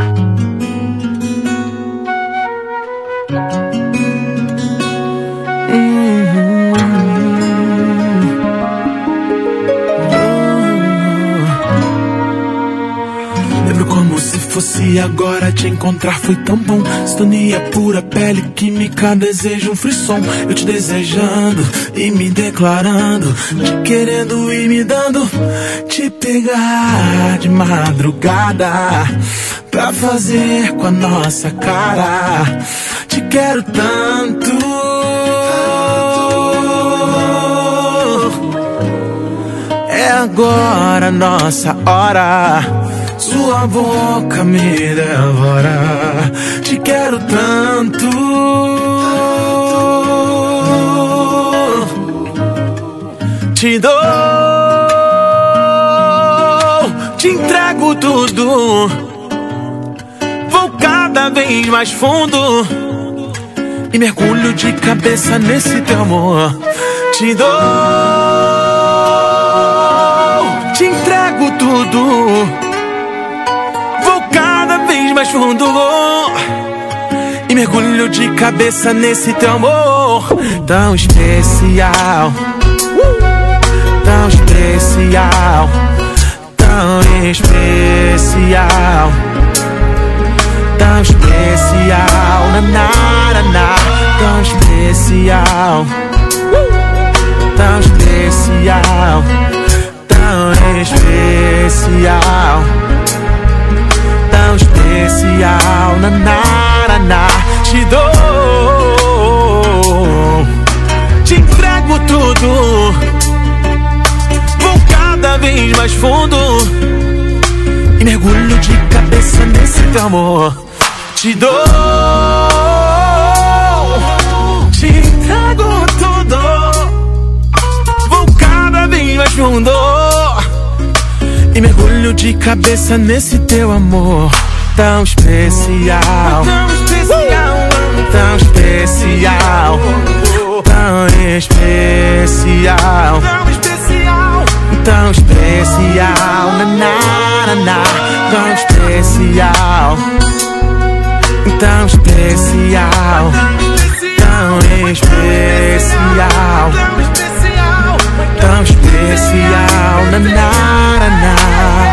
Lembro como se fosse agora, te encontrar foi tão bom. Sintonia pura, pele, química, desejo, um frisson. Eu te desejando e me declarando, te querendo e me dando. Te pegar de madrugada pra fazer com a nossa cara. Te quero tanto. É agora a nossa hora. Sua boca me devora. Te quero tanto. Te dou, te entrego tudo. Vou cada vez mais fundo e mergulho de cabeça nesse teu amor. Te dou, te entrego tudo. Vou cada vez mais fundo e mergulho de cabeça nesse teu amor. Tão especial, tão especial, tão especial, tão especial, na na na, tão especial, tão especial, tão especial, tão especial, na na na. Te dou, te entrego tudo. Vou cada vez mais fundo e mergulho de cabeça nesse teu amor. Te dou, te entrego tudo. Vou cada vez mais fundo e mergulho de cabeça nesse teu amor. Tão especial, tão especial, tão especial, tão especial, tão especial, na na na, tão especial, tão especial, tão especial, tão especial, na na na.